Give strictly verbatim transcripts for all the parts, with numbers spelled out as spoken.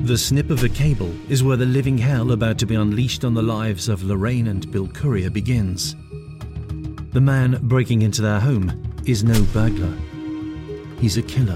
The snip of a cable is where the living hell about to be unleashed on the lives of Lorraine and Bill Courier begins. The man breaking into their home is no burglar. He's a killer.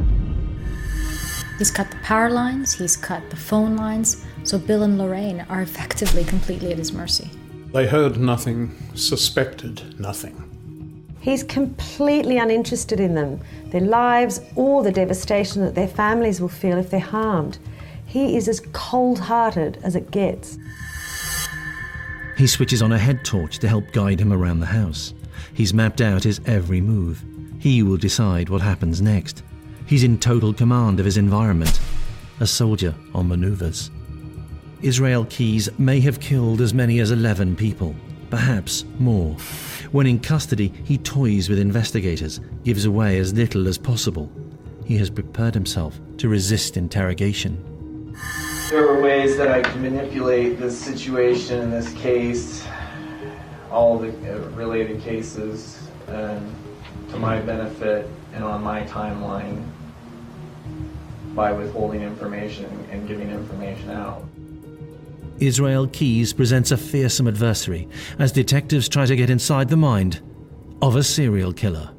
He's cut the power lines, he's cut the phone lines, so Bill and Lorraine are effectively completely at his mercy. They heard nothing, suspected nothing. He's completely uninterested in them, their lives, or the devastation that their families will feel if they're harmed. He is as cold-hearted as it gets. He switches on a head torch to help guide him around the house. He's mapped out his every move. He will decide what happens next. He's in total command of his environment, a soldier on manoeuvres. Israel Keyes may have killed as many as eleven people, perhaps more. When in custody, he toys with investigators, gives away as little as possible. He has prepared himself to resist interrogation. There were ways that I could manipulate this situation in this case, all the related cases, um, to my benefit and on my timeline by withholding information and giving information out. Israel Keyes presents a fearsome adversary as detectives try to get inside the mind of a serial killer.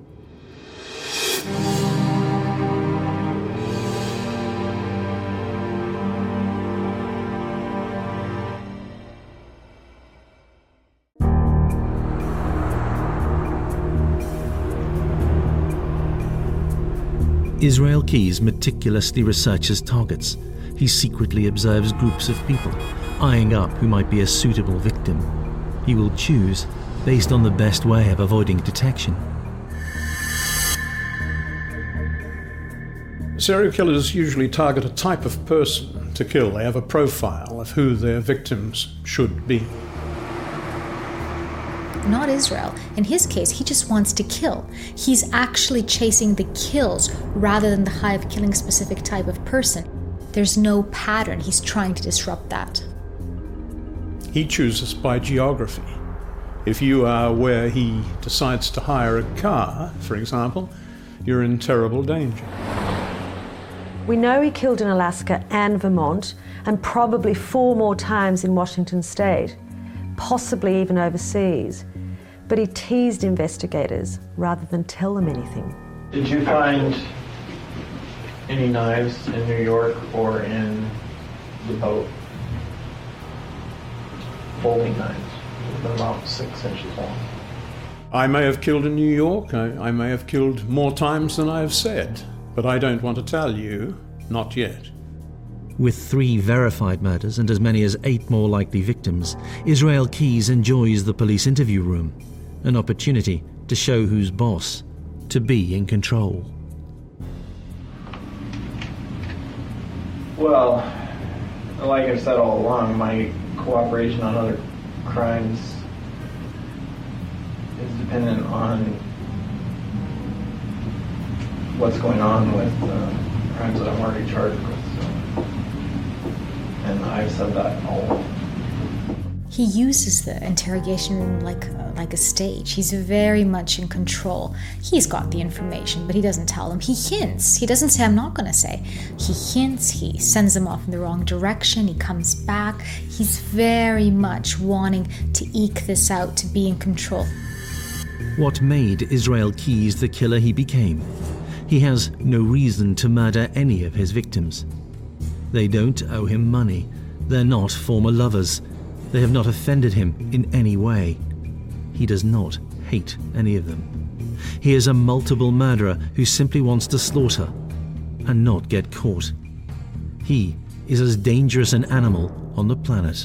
Israel Keyes meticulously researches targets. He secretly observes groups of people, eyeing up who might be a suitable victim. He will choose based on the best way of avoiding detection. Serial killers usually target a type of person to kill. They have a profile of who their victims should be. Not Israel. In his case, he just wants to kill. He's actually chasing the kills rather than the high of killing a specific type of person. There's no pattern. He's trying to disrupt that. He chooses by geography. If you are where he decides to hire a car, for example, you're in terrible danger. We know he killed in Alaska and Vermont, and probably four more times in Washington state, possibly even overseas. But he teased investigators rather than tell them anything. Did you find any knives in New York or in the boat? Folding knives, about six inches long. I may have killed in New York, I, I may have killed more times than I have said, but I don't want to tell you, not yet. With three verified murders and as many as eight more likely victims, Israel Keyes enjoys the police interview room, an opportunity to show who's boss, to be in control. Well, like I've said all along, my cooperation on other crimes is dependent on what's going on with uh, crimes that I'm already charged with. So. And I've said that all along. He uses the interrogation room like uh, like a stage. He's very much in control. He's got the information, but he doesn't tell them. He hints. He doesn't say, I'm not going to say. He hints. He sends them off in the wrong direction. He comes back. He's very much wanting to eke this out, to be in control. What made Israel Keyes the killer he became? He has no reason to murder any of his victims. They don't owe him money. They're not former lovers. They have not offended him in any way. He does not hate any of them. He is a multiple murderer who simply wants to slaughter and not get caught. He is as dangerous an animal on the planet.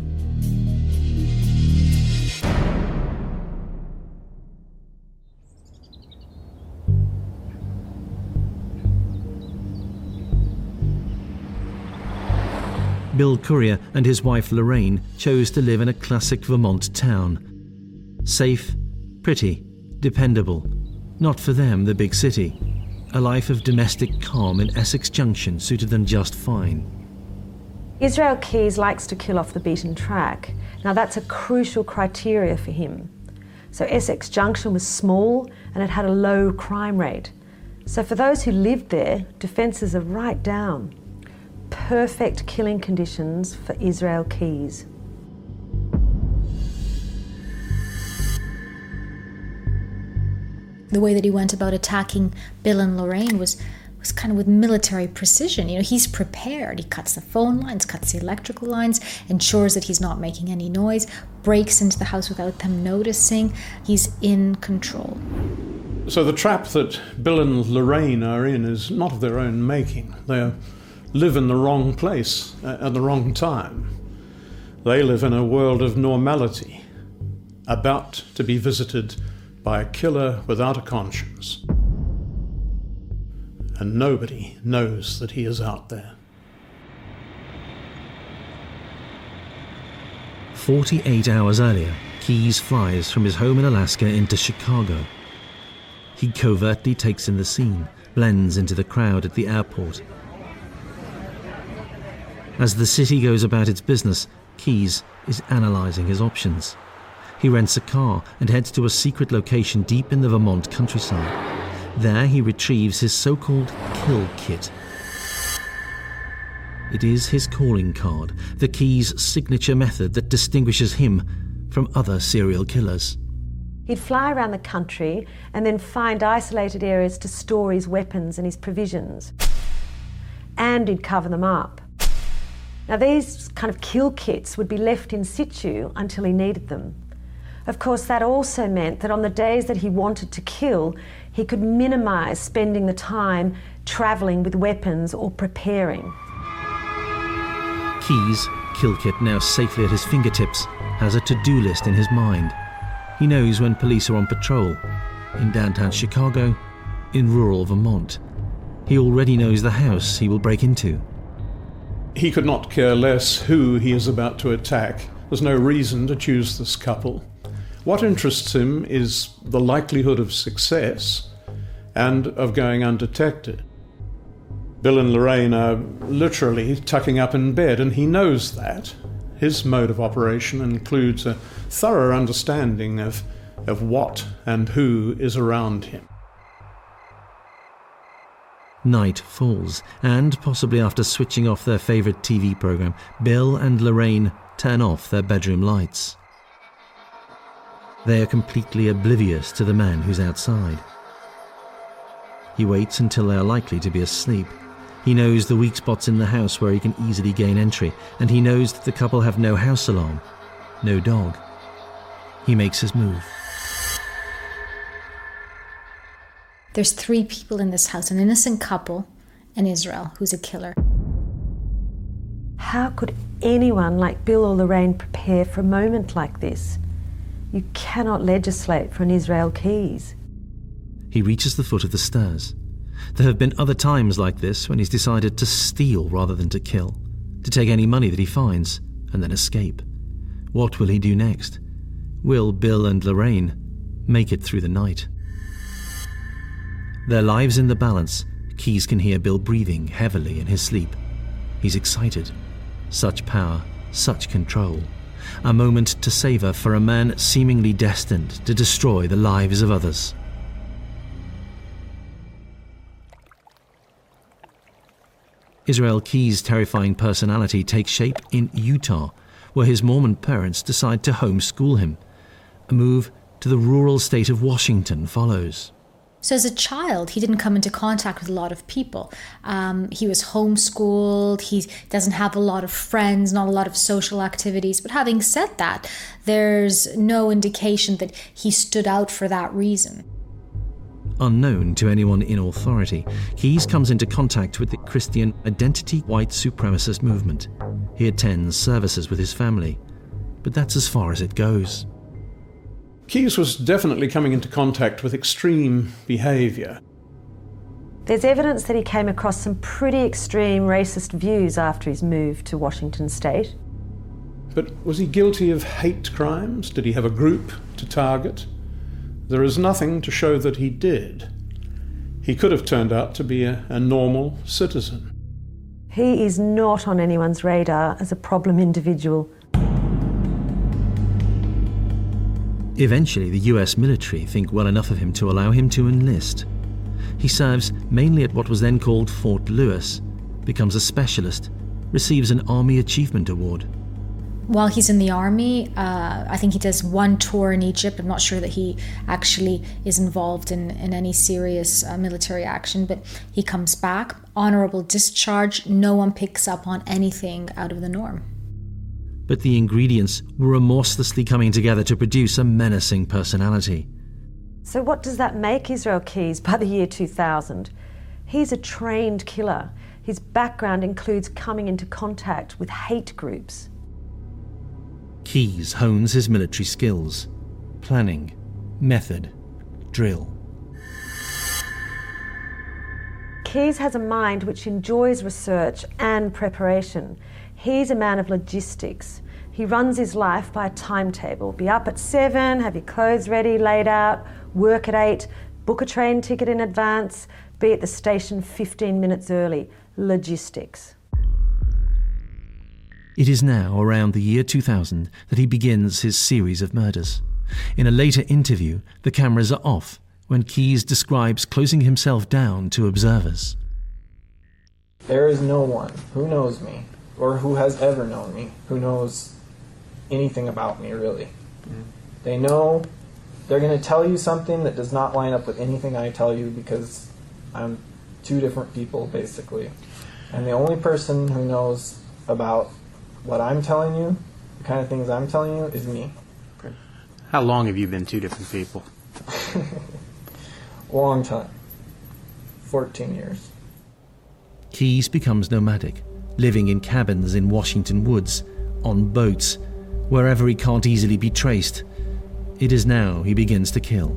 Bill Courier and his wife Lorraine chose to live in a classic Vermont town. Safe, pretty, dependable. Not for them, the big city. A life of domestic calm in Essex Junction suited them just fine. Israel Keyes likes to kill off the beaten track. Now that's a crucial criteria for him. So Essex Junction was small and it had a low crime rate. So for those who lived there, defences are right down. perfect killing conditions for Israel Keyes. The way that he went about attacking Bill and Lorraine was was kind of with military precision. You know, he's prepared. He cuts the phone lines, cuts the electrical lines, ensures that he's not making any noise, breaks into the house without them noticing. He's in control. So the trap that Bill and Lorraine are in is not of their own making. They live in the wrong place at the wrong time. They live in a world of normality, about to be visited by a killer without a conscience. And nobody knows that he is out there. forty-eight hours earlier, Keyes flies from his home in Alaska into Chicago. He covertly takes in the scene, blends into the crowd at the airport. As the city goes about its business, Keyes is analysing his options. He rents a car and heads to a secret location deep in the Vermont countryside. There he retrieves his so-called kill kit. It is his calling card, the Keyes signature method that distinguishes him from other serial killers. He'd fly around the country and then find isolated areas to store his weapons and his provisions. And he'd cover them up. Now these kind of kill kits would be left in situ until he needed them. Of course, that also meant that on the days that he wanted to kill, he could minimise spending the time travelling with weapons or preparing. Keyes, kill kit now safely at his fingertips, has a to-do list in his mind. He knows when police are on patrol, in downtown Chicago, in rural Vermont. He already knows the house he will break into. He could not care less who he is about to attack. There's no reason to choose this couple. What interests him is the likelihood of success and of going undetected. Bill and Lorraine are literally tucking up in bed, and he knows that. His mode of operation includes a thorough understanding of, of what and who is around him. Night falls, and possibly after switching off their favourite T V programme, Bill and Lorraine turn off their bedroom lights. They are completely oblivious to the man who's outside. He waits until they are likely to be asleep. He knows the weak spots in the house where he can easily gain entry, and he knows that the couple have no house alarm, no dog. He makes his move. There's three people in this house, an innocent couple, and Israel, who's a killer. How could anyone like Bill or Lorraine prepare for a moment like this? You cannot legislate for an Israel Keyes. He reaches the foot of the stairs. There have been other times like this when he's decided to steal rather than to kill, to take any money that he finds, and then escape. What will he do next? Will Bill and Lorraine make it through the night? Their lives in the balance, Keyes can hear Bill breathing heavily in his sleep. He's excited. Such power, such control. A moment to savour for a man seemingly destined to destroy the lives of others. Israel Keyes' terrifying personality takes shape in Utah, where his Mormon parents decide to homeschool him. A move to the rural state of Washington follows. So as a child, he didn't come into contact with a lot of people. Um, he was homeschooled, he doesn't have a lot of friends, not a lot of social activities. But having said that, there's no indication that he stood out for that reason. Unknown to anyone in authority, Keyes comes into contact with the Christian identity white supremacist movement. He attends services with his family, but that's as far as it goes. Keyes was definitely coming into contact with extreme behaviour. There's evidence that he came across some pretty extreme racist views after his move to Washington State. But was he guilty of hate crimes? Did he have a group to target? There is nothing to show that he did. He could have turned out to be a, a normal citizen. He is not on anyone's radar as a problem individual. Eventually, the U S military think well enough of him to allow him to enlist. He serves mainly at what was then called Fort Lewis, becomes a specialist, receives an Army Achievement Award. While he's in the army, uh, I think he does one tour in Egypt. I'm not sure that he actually is involved in, in any serious uh, military action, but he comes back, honorable discharge, no one picks up on anything out of the norm. But the ingredients were remorselessly coming together to produce a menacing personality. So what does that make Israel Keyes by the year two thousand? He's a trained killer. His background includes coming into contact with hate groups. Keyes hones his military skills: planning, method, drill. Keyes has a mind which enjoys research and preparation. He's a man of logistics. He runs his life by a timetable. Be up at seven, have your clothes ready, laid out, work at eight, book a train ticket in advance, be at the station fifteen minutes early. Logistics. It is now around the year two thousand that he begins his series of murders. In a later interview, the cameras are off when Keyes describes closing himself down to observers. There is no one who knows me, or who has ever known me, who knows anything about me, really. Mm. They know they're going to tell you something that does not line up with anything I tell you, because I'm two different people, basically. And the only person who knows about what I'm telling you, the kind of things I'm telling you, is me. How long have you been two different people? Long time. fourteen years. Keyes becomes nomadic, living in cabins in Washington woods, on boats, wherever he can't easily be traced. It is now he begins to kill.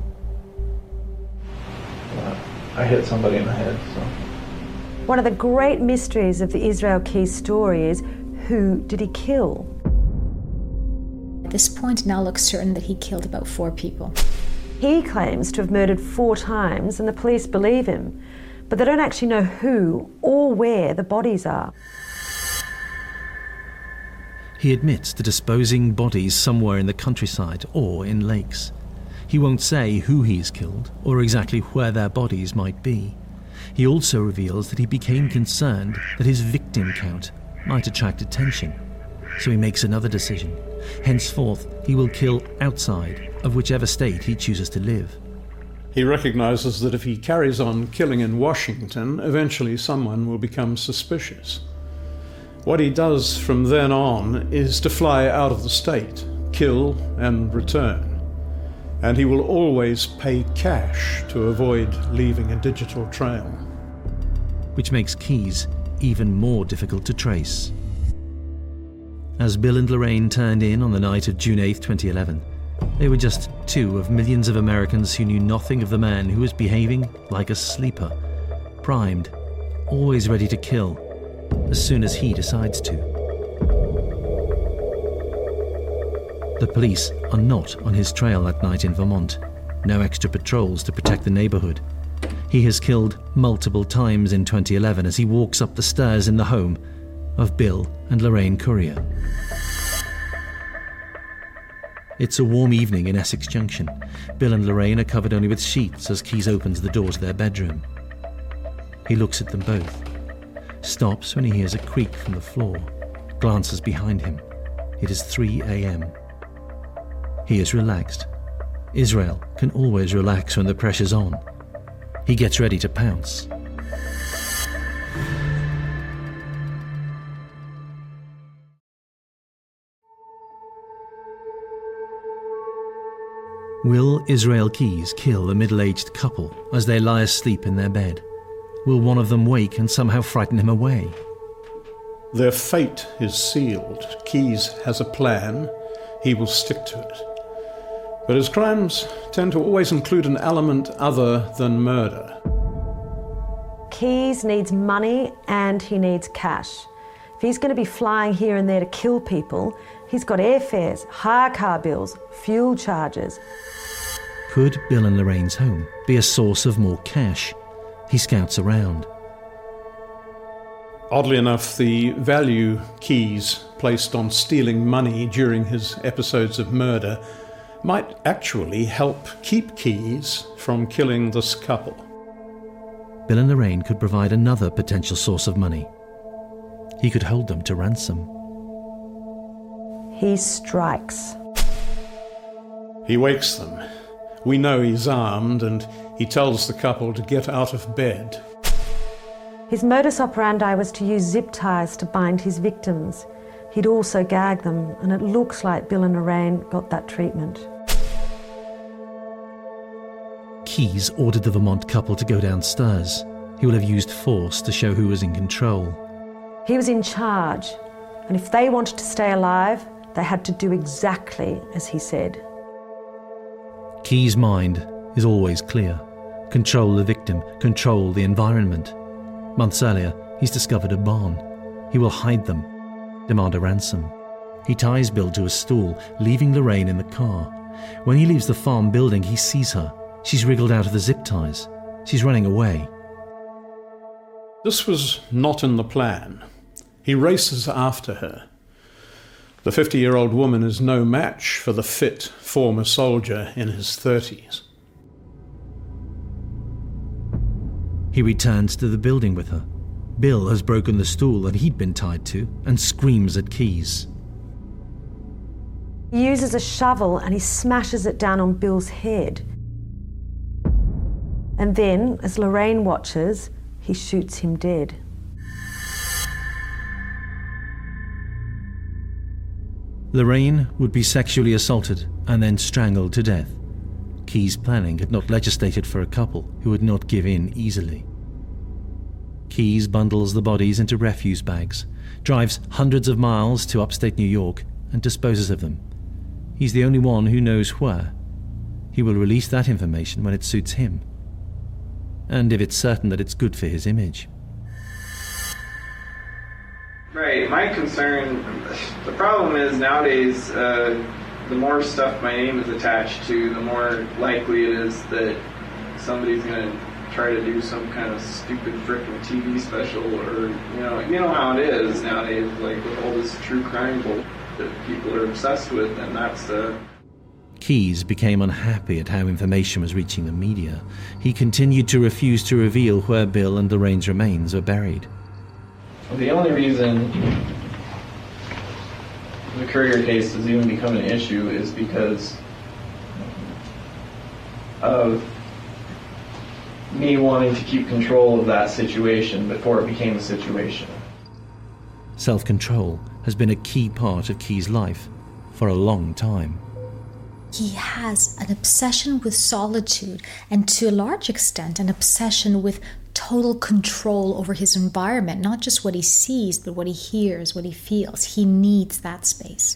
Yeah, I hit somebody in the head, so... One of the great mysteries of the Israel Keyes story is, who did he kill? At this point, it now looks certain that he killed about four people. He claims to have murdered four times, and the police believe him, but they don't actually know who or where the bodies are. He admits to disposing bodies somewhere in the countryside or in lakes. He won't say who he's killed or exactly where their bodies might be. He also reveals that he became concerned that his victim count might attract attention, so he makes another decision. Henceforth, he will kill outside of whichever state he chooses to live. He recognizes that if he carries on killing in Washington, eventually someone will become suspicious. What he does from then on is to fly out of the state, kill and return. And he will always pay cash to avoid leaving a digital trail. Which makes Keyes even more difficult to trace. As Bill and Lorraine turned in on the night of June eighth, twenty eleven, they were just two of millions of Americans who knew nothing of the man who was behaving like a sleeper, primed, always ready to kill as soon as he decides to. The police are not on his trail that night in Vermont. No extra patrols to protect the neighborhood. He has killed multiple times in twenty eleven as he walks up the stairs in the home of Bill and Lorraine Currier. It's a warm evening in Essex Junction. Bill and Lorraine are covered only with sheets as Keyes opens the door to their bedroom. He looks at them both, stops when he hears a creak from the floor, glances behind him. It is three a.m. He is relaxed. Israel can always relax when the pressure's on. He gets ready to pounce. Will Israel Keyes kill a middle-aged couple as they lie asleep in their bed? Will one of them wake and somehow frighten him away? Their fate is sealed. Keyes has a plan. He will stick to it. But his crimes tend to always include an element other than murder. Keyes needs money and he needs cash. If he's going to be flying here and there to kill people, he's got airfares, hire car bills, fuel charges. Could Bill and Lorraine's home be a source of more cash? He scouts around. Oddly enough, the value Keyes placed on stealing money during his episodes of murder might actually help keep Keyes from killing this couple. Bill and Lorraine could provide another potential source of money. he could hold them to ransom. He strikes. He wakes them. We know he's armed, and he tells the couple to get out of bed. His modus operandi was to use zip ties to bind his victims. He'd also gag them, and it looks like Bill and Lorraine got that treatment. Keyes ordered the Vermont couple to go downstairs. He will have used force to show who was in control. He was in charge, and if they wanted to stay alive, they had to do exactly as he said. Keyes' mind is always clear. Control the victim, control the environment. Months earlier, he's discovered a barn. He will hide them, demand a ransom. He ties Bill to a stool, leaving Lorraine in the car. When he leaves the farm building, he sees her. She's wriggled out of the zip ties. She's running away. This was not in the plan. He races after her. The fifty-year-old woman is no match for the fit former soldier in his thirties. He returns to the building with her. Bill has broken the stool that he'd been tied to and screams at Keyes. He uses a shovel and he smashes it down on Bill's head. And then, as Lorraine watches, he shoots him dead. Lorraine would be sexually assaulted and then strangled to death. Keyes' planning had not legislated for a couple who would not give in easily. Keyes bundles the bodies into refuse bags, drives hundreds of miles to upstate New York, and disposes of them. He's the only one who knows where. He will release that information when it suits him, and if it's certain that it's good for his image. Right, my concern, the problem is nowadays, uh, the more stuff my name is attached to, the more likely it is that somebody's going to try to do some kind of stupid frickin' T V special, or, you know, you know how it is nowadays, like with all this true crime bull that people are obsessed with, and that's uh Keyes became unhappy at how information was reaching the media. He continued to refuse to reveal where Bill and Lorraine's remains are buried. The only reason the Courier case has even become an issue is because of me wanting to keep control of that situation before it became a situation. Self-control has been a key part of Keyes' life for a long time. He has an obsession with solitude, and to a large extent an obsession with total control over his environment, not just what he sees, but what he hears, what he feels. He needs that space.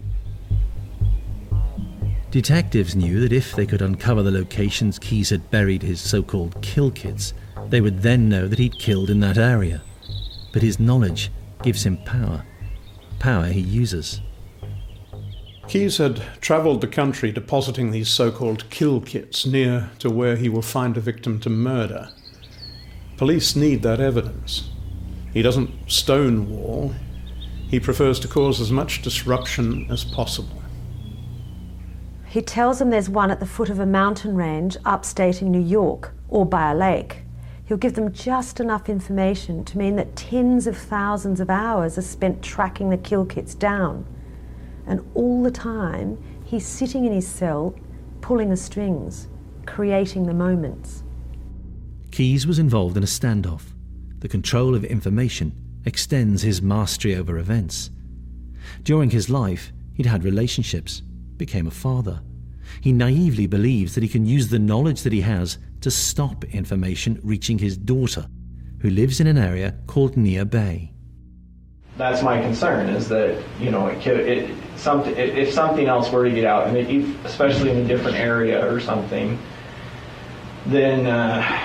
Detectives knew that if they could uncover the locations Keyes had buried his so-called kill kits, they would then know that he'd killed in that area. But his knowledge gives him power. Power he uses. Keyes had travelled the country depositing these so-called kill kits near to where he will find a victim to murder. Police need that evidence. He doesn't stonewall. He prefers to cause as much disruption as possible. He tells them there's one at the foot of a mountain range upstate in New York, or by a lake. He'll give them just enough information to mean that tens of thousands of hours are spent tracking the kill kits down. And all the time, he's sitting in his cell, pulling the strings, creating the moments. Keyes was involved in a standoff. The control of information extends his mastery over events. During his life, he'd had relationships, became a father. He naively believes that he can use the knowledge that he has to stop information reaching his daughter, who lives in an area called Neah Bay. That's my concern, is that, you know, it could, it, something, if something else were to get out, and it, especially in a different area or something, then, uh,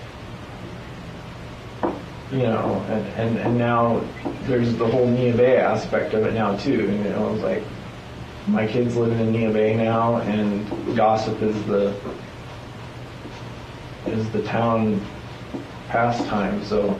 you know, and, and, and now there's the whole Neah Bay aspect of it now, too. You know, it's like, my kid's living in Neah Bay now, and gossip is the, is the town pastime, so...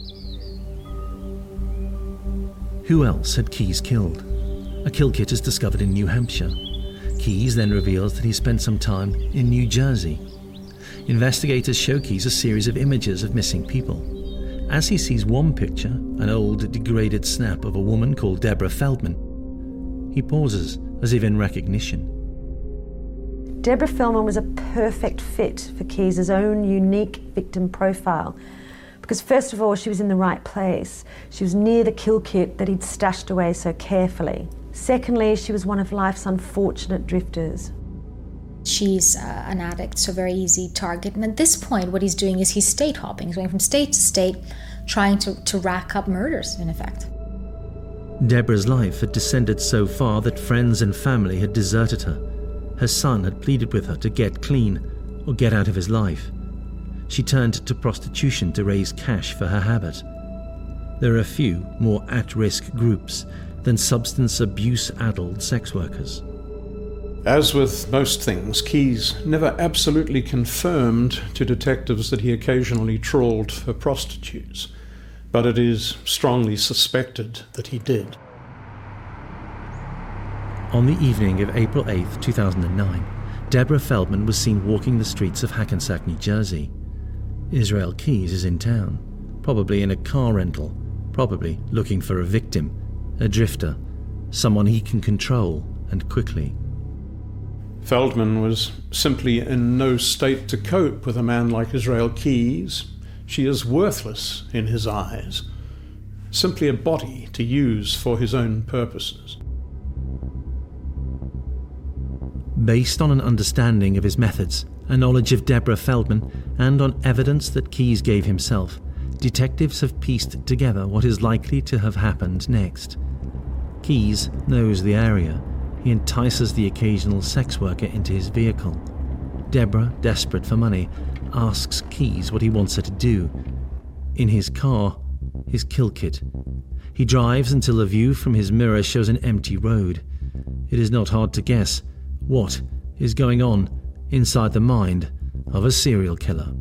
Who else had Keyes killed? A kill kit is discovered in New Hampshire. Keyes then reveals that he spent some time in New Jersey. Investigators show Keyes a series of images of missing people. As he sees one picture, an old, degraded snap of a woman called Deborah Feldman, he pauses as if in recognition. Deborah Feldman was a perfect fit for Keyes' own unique victim profile. Because first of all, she was in the right place. She was near the kill kit that he'd stashed away so carefully. Secondly, she was one of life's unfortunate drifters. She's uh, an addict, so very easy target. And at this point, what he's doing is he's state hopping. He's going from state to state, trying to, to rack up murders, in effect. Deborah's life had descended so far that friends and family had deserted her. Her son had pleaded with her to get clean or get out of his life. She turned to prostitution to raise cash for her habit. There are a few more at-risk groups than substance abuse-addled sex workers. As with most things, Keyes never absolutely confirmed to detectives that he occasionally trawled for prostitutes, but it is strongly suspected that he did. On the evening of April eighth, two thousand nine, Deborah Feldman was seen walking the streets of Hackensack, New Jersey. Israel Keyes is in town, probably in a car rental, probably looking for a victim, a drifter, someone he can control, and quickly. Feldman was simply in no state to cope with a man like Israel Keyes. She is worthless in his eyes, simply a body to use for his own purposes. Based on an understanding of his methods, a knowledge of Deborah Feldman, and on evidence that Keyes gave himself, detectives have pieced together what is likely to have happened next. Keyes knows the area. He entices the occasional sex worker into his vehicle. Deborah, desperate for money, asks Keyes what he wants her to do. In his car, his kill kit. He drives until a view from his mirror shows an empty road. It is not hard to guess what is going on inside the mind of a serial killer.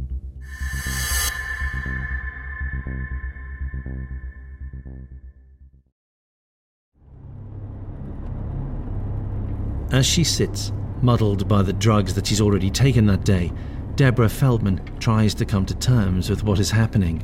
As she sits, muddled by the drugs that she's already taken that day, Deborah Feldman tries to come to terms with what is happening.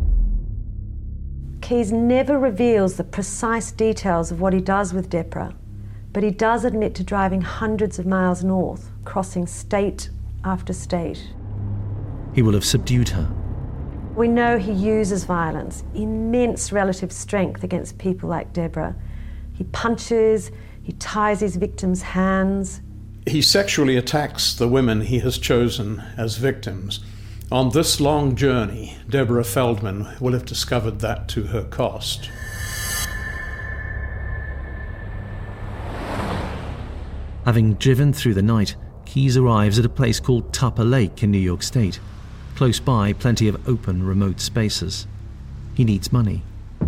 Keyes never reveals the precise details of what he does with Deborah, but he does admit to driving hundreds of miles north, crossing state after state. He will have subdued her. We know he uses violence, immense relative strength against people like Deborah. He punches, he ties his victims' hands. He sexually attacks the women he has chosen as victims. On this long journey, Deborah Feldman will have discovered that to her cost. Having driven through the night, Keyes arrives at a place called Tupper Lake in New York State. Close by, plenty of open, remote spaces. He needs money.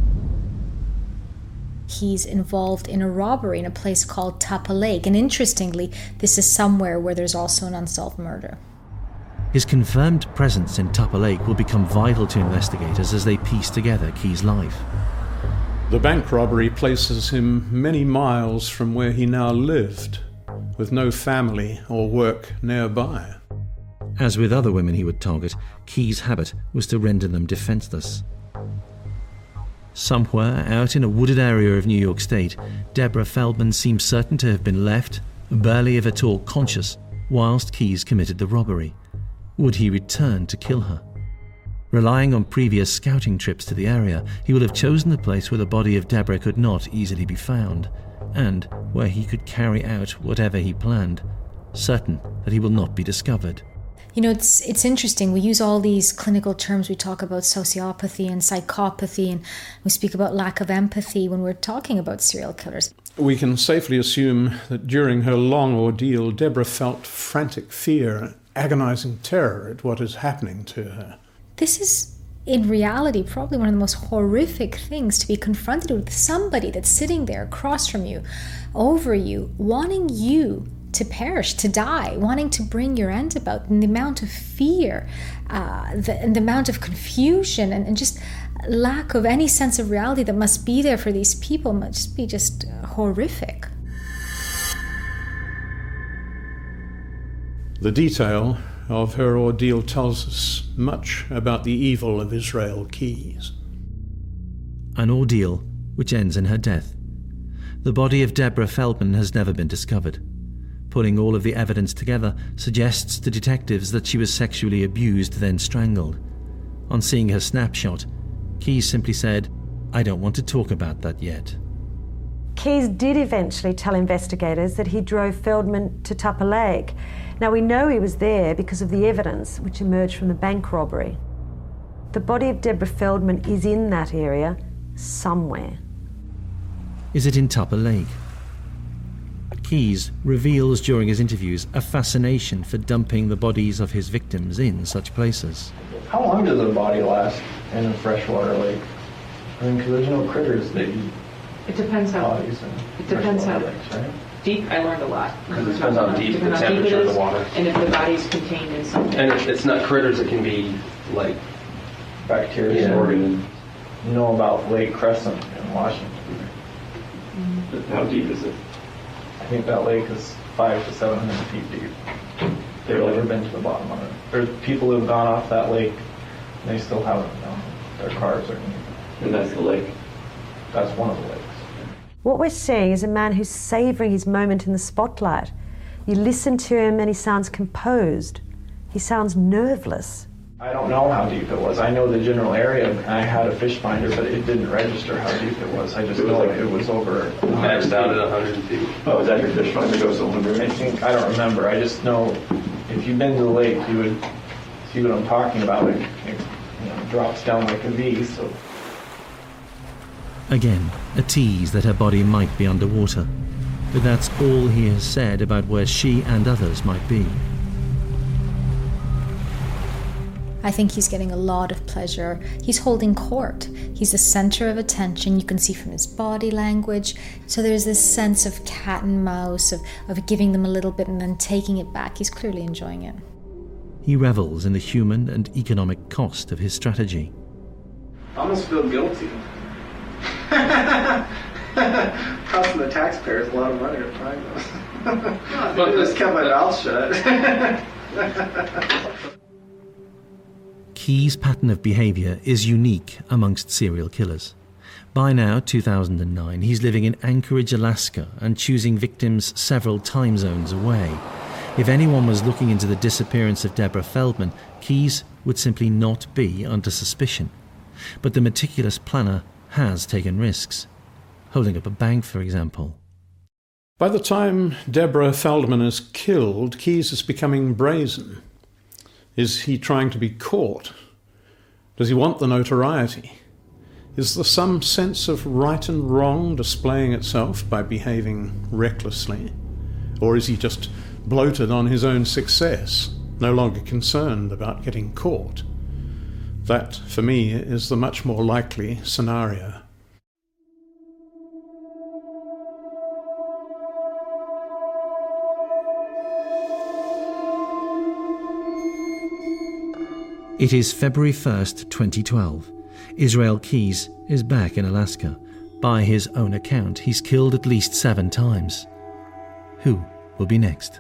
He's involved in a robbery in a place called Tupper Lake, and interestingly, this is somewhere where there's also an unsolved murder. His confirmed presence in Tupper Lake will become vital to investigators as they piece together Keyes' life. The bank robbery places him many miles from where he now lived, with no family or work nearby. As with other women he would target, Keyes' habit was to render them defenseless. Somewhere out in a wooded area of New York State, Deborah Feldman seems certain to have been left, barely if at all conscious, whilst Keyes committed the robbery. Would he return to kill her? Relying on previous scouting trips to the area, he would have chosen a place where the body of Deborah could not easily be found, and where he could carry out whatever he planned, certain that he will not be discovered. You know, it's it's interesting. We use all these clinical terms. We talk about sociopathy and psychopathy, and we speak about lack of empathy when we're talking about serial killers. We can safely assume that during her long ordeal, Deborah felt frantic fear and agonizing terror at what is happening to her. This is, in reality, probably one of the most horrific things to be confronted with. Somebody that's sitting there across from you, over you, wanting you to perish, to die, wanting to bring your end about, and the amount of fear, uh, the, and the amount of confusion, and, and just lack of any sense of reality that must be there for these people must be just uh, horrific. The detail of her ordeal tells us much about the evil of Israel Keyes. An ordeal which ends in her death. The body of Deborah Feldman has never been discovered. Putting all of the evidence together suggests to detectives that she was sexually abused, then strangled. On seeing her snapshot, Keyes simply said, "I don't want to talk about that yet." Keyes did eventually tell investigators that he drove Feldman to Tupper Lake. Now, we know he was there because of the evidence which emerged from the bank robbery. The body of Deborah Feldman is in that area somewhere. Is it in Tupper Lake? Keyes reveals during his interviews a fascination for dumping the bodies of his victims in such places. How long does a body last in a freshwater lake? I mean, because there's no critters that eat It depends how. bodies in It depends how freshwater lakes, right? deep. I learned a lot. Because it depends how deep the Depends how deep it temperature of is, the water. and if the body's contained in something. And it, it's not critters, it can be like Bacteria. Yeah. Organ. You know about Lake Crescent in Washington. how deep is it? I think that lake is five to seven hundred feet deep. They've Really? never been to the bottom of it. There's people who've gone off that lake, and they still haven't found their cars or anything. And that's the lake. That's one of the lakes. What we're seeing is a man who's savouring his moment in the spotlight. You listen to him and he sounds composed. He sounds nerveless. I don't know how deep it was. I know the general area, and I had a fish finder, but it didn't register how deep it was. I just It was know like- it was over. Maxed out at one hundred feet. Oh, is that your fish finder goes to one hundred? I think, I don't remember. I just know if you've been to the lake, you would see what I'm talking about. It, it you know, drops down like a V, so. Again, a tease that her body might be underwater. But that's all he has said about where she and others might be. I think he's getting a lot of pleasure. He's holding court. He's the center of attention. You can see from his body language. So there's this sense of cat and mouse, of, of giving them a little bit and then taking it back. He's clearly enjoying it. He revels in the human and economic cost of his strategy. I almost feel guilty. Costing the taxpayers a lot of money to find them. I just kept my mouth shut. Keyes' pattern of behaviour is unique amongst serial killers. By now, two thousand nine, he's living in Anchorage, Alaska, and choosing victims several time zones away. If anyone was looking into the disappearance of Deborah Feldman, Keyes would simply not be under suspicion. But the meticulous planner has taken risks. Holding up a bank, for example. By the time Deborah Feldman is killed, Keyes is becoming brazen. Is he trying to be caught? Does he want the notoriety? Is there some sense of right and wrong displaying itself by behaving recklessly? Or is he just bloated on his own success, no longer concerned about getting caught? That, for me, is the much more likely scenario. It is February first, twenty twelve. Israel Keyes is back in Alaska. By his own account, he's killed at least seven times. Who will be next?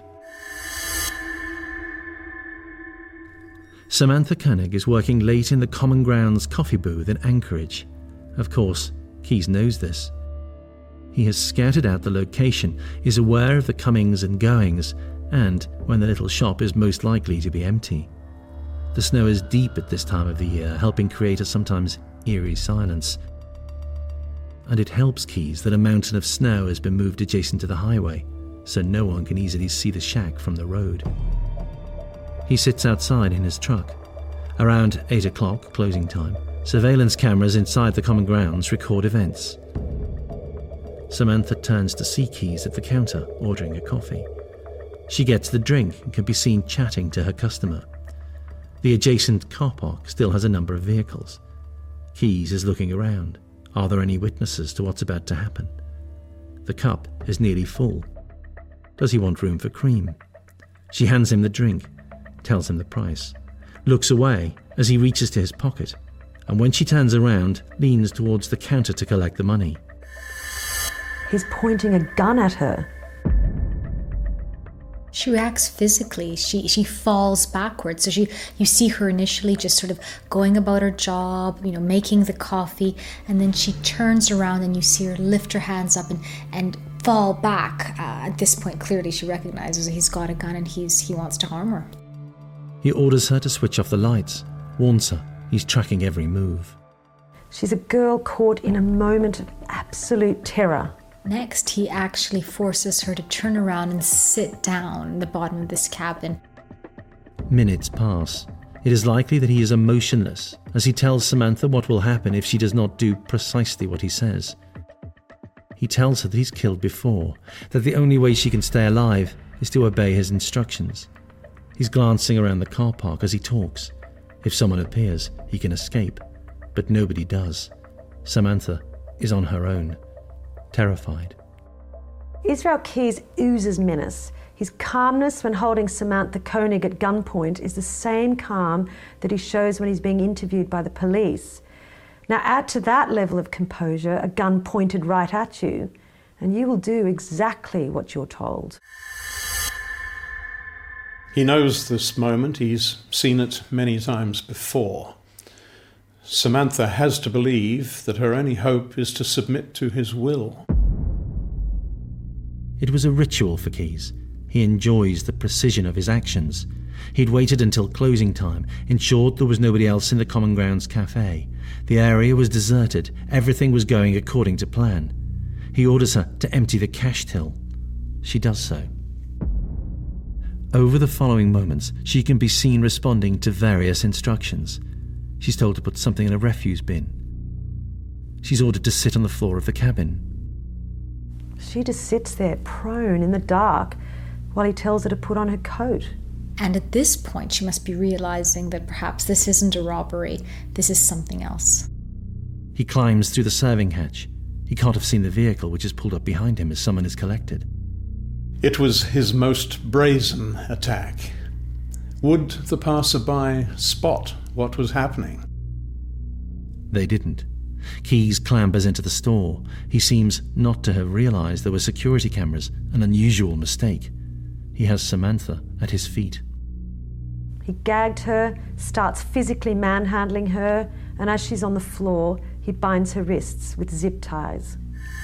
Samantha Koenig is working late in the Common Grounds coffee booth in Anchorage. Of course, Keyes knows this. He has scouted out the location, is aware of the comings and goings, and when the little shop is most likely to be empty. The snow is deep at this time of the year, helping create a sometimes eerie silence. And it helps Keyes that a mountain of snow has been moved adjacent to the highway, so no one can easily see the shack from the road. He sits outside in his truck. Around eight o'clock, closing time, surveillance cameras inside the Common Grounds record events. Samantha turns to see Keyes at the counter, ordering a coffee. She gets the drink and can be seen chatting to her customer. The adjacent car park still has a number of vehicles. Keyes is looking around. Are there any witnesses to what's about to happen? The cup is nearly full. Does he want room for cream? She hands him the drink, tells him the price, looks away as he reaches to his pocket, and when she turns around, leans towards the counter to collect the money. He's pointing a gun at her. She reacts physically. She she falls backwards. So she you see her initially just sort of going about her job, you know, making the coffee, and then she turns around and you see her lift her hands up and, and fall back. Uh, at this point, clearly she recognizes he's got a gun and he's he wants to harm her. He orders her to switch off the lights, warns her he's tracking every move. She's a girl caught in a moment of absolute terror. Next, he actually forces her to turn around and sit down in the bottom of this cabin. Minutes pass. It is likely that he is emotionless as he tells Samantha what will happen if she does not do precisely what he says. He tells her that he's killed before, that the only way she can stay alive is to obey his instructions. He's glancing around the car park as he talks. If someone appears, he can escape, but nobody does. Samantha is on her own, terrified. Israel Keyes oozes menace. His calmness when holding Samantha Koenig at gunpoint is the same calm that he shows when he's being interviewed by the police. Now add to that level of composure a gun pointed right at you, and you will do exactly what you're told. He knows this moment. He's seen it many times before. Samantha has to believe that her only hope is to submit to his will. It was a ritual for Keyes. He enjoys the precision of his actions. He'd waited until closing time, ensured there was nobody else in the Common Grounds cafe. The area was deserted. Everything was going according to plan. He orders her to empty the cash till. She does so. Over the following moments, she can be seen responding to various instructions. She's told to put something in a refuse bin. She's ordered to sit on the floor of the cabin. She just sits there, prone in the dark, while he tells her to put on her coat. And at this point, she must be realizing that perhaps this isn't a robbery, this is something else. He climbs through the serving hatch. He can't have seen the vehicle which is pulled up behind him as someone is collected. It was his most brazen attack. Would the passerby spot what was happening? They didn't. Keyes clambers into the store. He seems not to have realized there were security cameras, an unusual mistake. He has Samantha at his feet. He gagged her, starts physically manhandling her, and as she's on the floor, he binds her wrists with zip ties.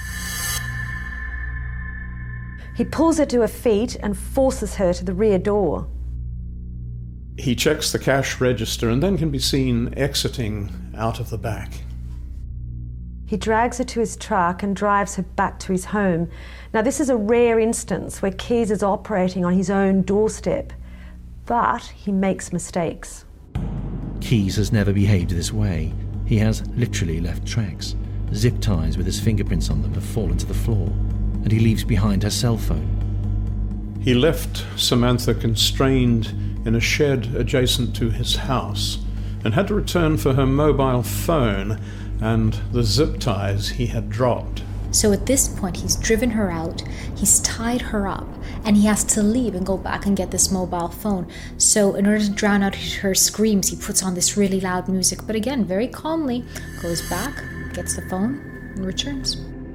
He pulls her to her feet and forces her to the rear door. He checks the cash register and then can be seen exiting out of the back. He drags her to his truck and drives her back to his home. Now, this is a rare instance where Keyes is operating on his own doorstep, but he makes mistakes. Keyes has never behaved this way. He has literally left tracks. Zip ties with his fingerprints on them have fallen to the floor, and he leaves behind her cell phone. He left Samantha constrained in a shed adjacent to his house and had to return for her mobile phone and the zip ties he had dropped. So at this point, he's driven her out, he's tied her up, and he has to leave and go back and get this mobile phone. So in order to drown out her screams, he puts on this really loud music, but again, very calmly, goes back, gets the phone, and returns.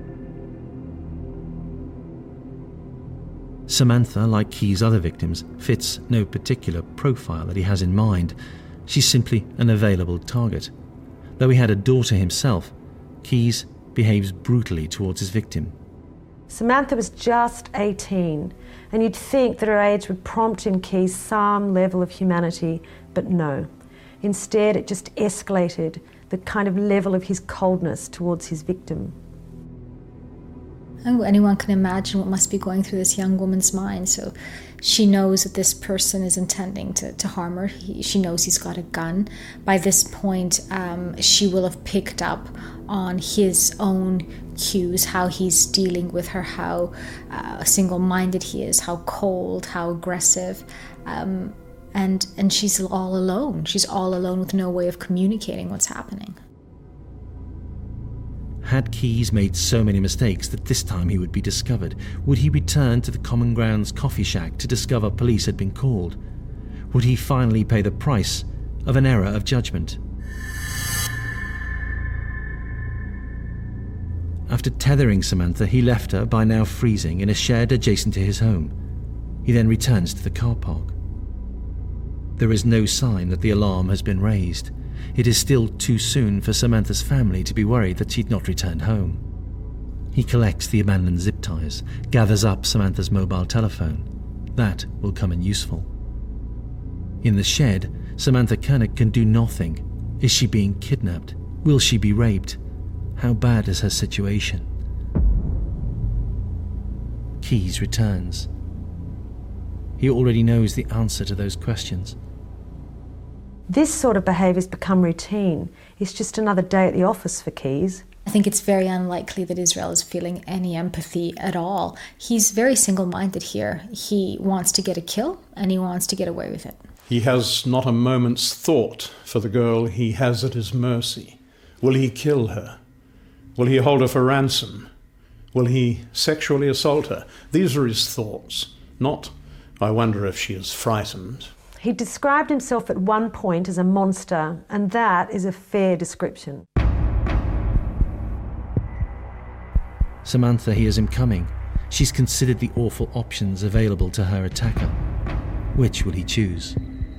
Samantha, like Keyes' other victims, fits no particular profile that he has in mind. She's simply an available target. Though he had a daughter himself, Keyes behaves brutally towards his victim. Samantha was just eighteen, and you'd think that her age would prompt in Keyes some level of humanity, but no. Instead, it just escalated the kind of level of his coldness towards his victim. And anyone can imagine what must be going through this young woman's mind. So she knows that this person is intending to, to harm her. He, she knows he's got a gun. By this point, um, she will have picked up on his own cues, how he's dealing with her, how uh, single-minded he is, how cold, how aggressive. Um, and, and she's all alone. She's all alone with no way of communicating what's happening. Had Keyes made so many mistakes that this time he would be discovered? Would he return to the Common Grounds coffee shack to discover police had been called? Would he finally pay the price of an error of judgment? After tethering Samantha, he left her, by now freezing, in a shed adjacent to his home. He then returns to the car park. There is no sign that the alarm has been raised. It is still too soon for Samantha's family to be worried that she'd not returned home. He collects the abandoned zip ties, gathers up Samantha's mobile telephone. That will come in useful. In the shed, Samantha Koenig can do nothing. Is she being kidnapped? Will she be raped? How bad is her situation? Keyes returns. He already knows the answer to those questions. This sort of behaviour has become routine. It's just another day at the office for Keyes. I think it's very unlikely that Israel is feeling any empathy at all. He's very single-minded here. He wants to get a kill, and he wants to get away with it. He has not a moment's thought for the girl he has at his mercy. Will he kill her? Will he hold her for ransom? Will he sexually assault her? These are his thoughts, not, I wonder if she is frightened. He described himself at one point as a monster, and that is a fair description. Samantha hears him coming. She's considered the awful options available to her attacker. Which will he choose?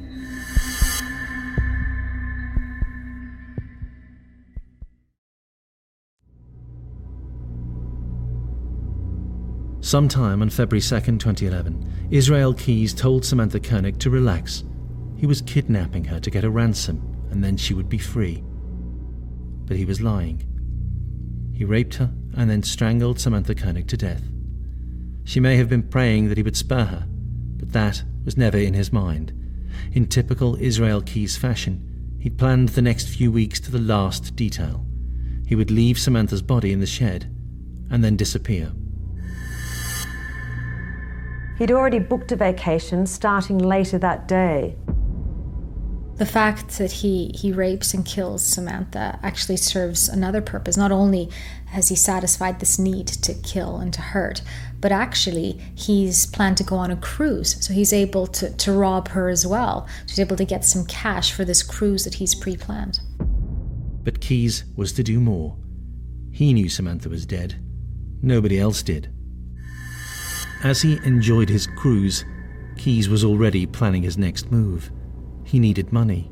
Sometime on February second, twenty eleven, Israel Keyes told Samantha Koenig to relax. He was kidnapping her to get a ransom, and then she would be free. But he was lying. He raped her and then strangled Samantha Koenig to death. She may have been praying that he would spare her, but that was never in his mind. In typical Israel Keyes fashion, he'd planned the next few weeks to the last detail. He would leave Samantha's body in the shed and then disappear. He'd already booked a vacation starting later that day. The fact that he, he rapes and kills Samantha actually serves another purpose. Not only has he satisfied this need to kill and to hurt, but actually he's planned to go on a cruise. So he's able to, to rob her as well. So he's able to get some cash for this cruise that he's pre-planned. But Keyes was to do more. He knew Samantha was dead. Nobody else did. As he enjoyed his cruise, Keyes was already planning his next move. He needed money.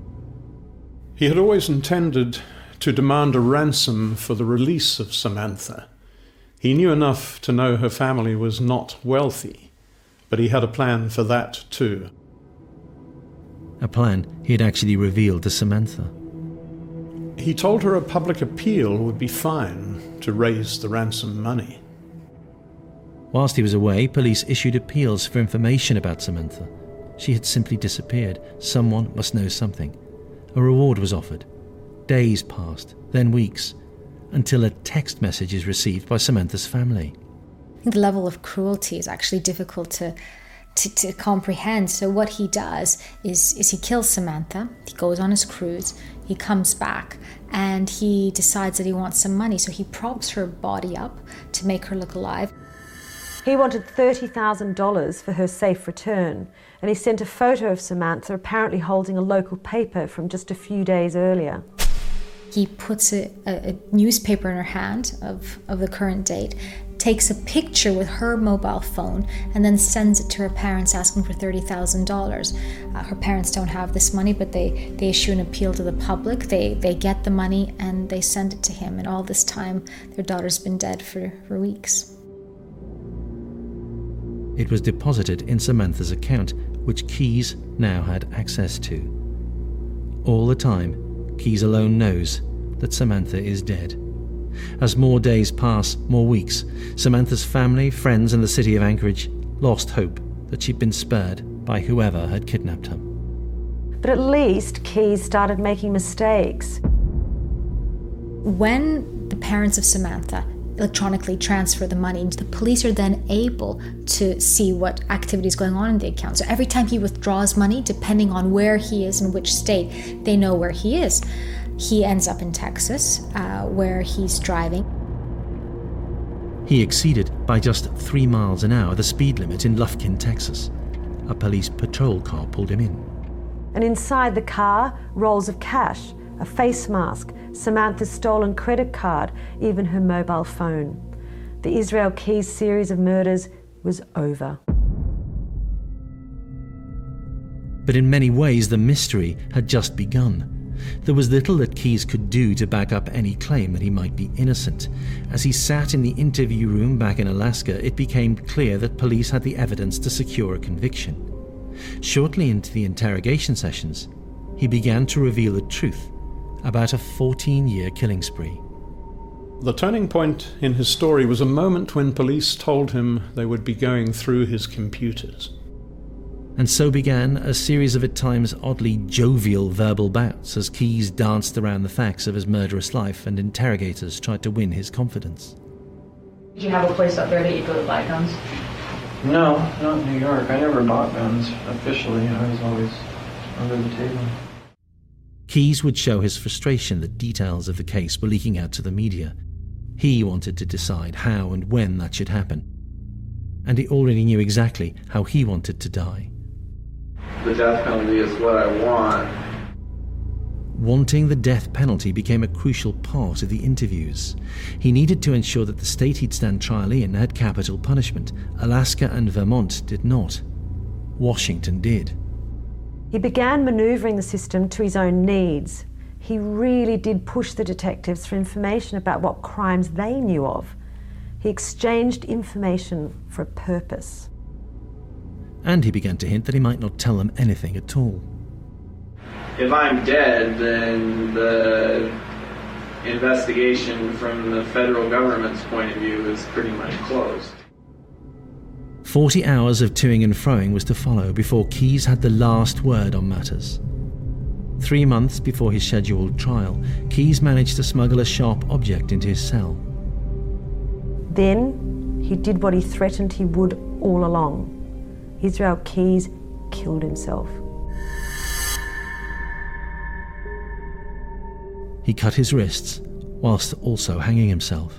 He had always intended to demand a ransom for the release of Samantha. He knew enough to know her family was not wealthy, but he had a plan for that too. A plan he had actually revealed to Samantha. He told her a public appeal would be fine to raise the ransom money. Whilst he was away, police issued appeals for information about Samantha. She had simply disappeared. Someone must know something. A reward was offered. Days passed, then weeks, until a text message is received by Samantha's family. The level of cruelty is actually difficult to, to, to comprehend. So what he does is, is he kills Samantha, he goes on his cruise, he comes back, and he decides that he wants some money. So he props her body up to make her look alive. He wanted thirty thousand dollars for her safe return, and he sent a photo of Samantha apparently holding a local paper from just a few days earlier. He puts a, a, a newspaper in her hand of, of the current date, takes a picture with her mobile phone, and then sends it to her parents asking for thirty thousand dollars. Uh, her parents don't have this money, but they, they issue an appeal to the public. They, they get the money and they send it to him. And all this time, their daughter's been dead for, for weeks. It was deposited in Samantha's account, which Keyes now had access to. All the time, Keyes alone knows that Samantha is dead. As more days pass, more weeks, Samantha's family, friends, and the city of Anchorage lost hope that she'd been spared by whoever had kidnapped her. But at least Keyes started making mistakes. When the parents of Samantha electronically transfer the money, the police are then able to see what activity is going on in the account. So every time he withdraws money, depending on where he is in which state, they know where he is. He ends up in Texas, uh, where he's driving. He exceeded by just three miles an hour the speed limit in Lufkin, Texas. A police patrol car pulled him in. And inside the car, rolls of cash, a face mask, Samantha's stolen credit card, even her mobile phone. The Israel Keyes series of murders was over. But in many ways, the mystery had just begun. There was little that Keyes could do to back up any claim that he might be innocent. As he sat in the interview room back in Alaska, it became clear that police had the evidence to secure a conviction. Shortly into the interrogation sessions, he began to reveal the truth about a fourteen-year killing spree. The turning point in his story was a moment when police told him they would be going through his computers. And so began a series of at times oddly jovial verbal bouts as Keyes danced around the facts of his murderous life and interrogators tried to win his confidence. Did you have a place up there that you go to buy guns? No, not in New York. I never bought guns officially. I was always under the table. Keyes would show his frustration that details of the case were leaking out to the media. He wanted to decide how and when that should happen. And he already knew exactly how he wanted to die. The death penalty is what I want. Wanting the death penalty became a crucial part of the interviews. He needed to ensure that the state he'd stand trial in had capital punishment. Alaska and Vermont did not. Washington did. He began manoeuvring the system to his own needs. He really did push the detectives for information about what crimes they knew of. He exchanged information for a purpose. And he began to hint that he might not tell them anything at all. If I'm dead, then the investigation from the federal government's point of view is pretty much closed. Forty hours of toing and froing was to follow before Keyes had the last word on matters. Three months before his scheduled trial, Keyes managed to smuggle a sharp object into his cell. Then he did what he threatened he would all along. Israel Keyes killed himself. He cut his wrists whilst also hanging himself.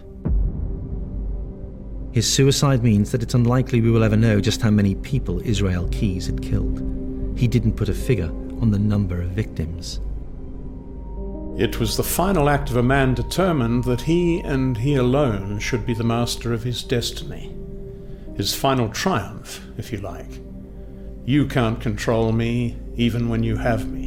His suicide means that it's unlikely we will ever know just how many people Israel Keyes had killed. He didn't put a figure on the number of victims. It was the final act of a man determined that he and he alone should be the master of his destiny. His final triumph, if you like. You can't control me, even when you have me.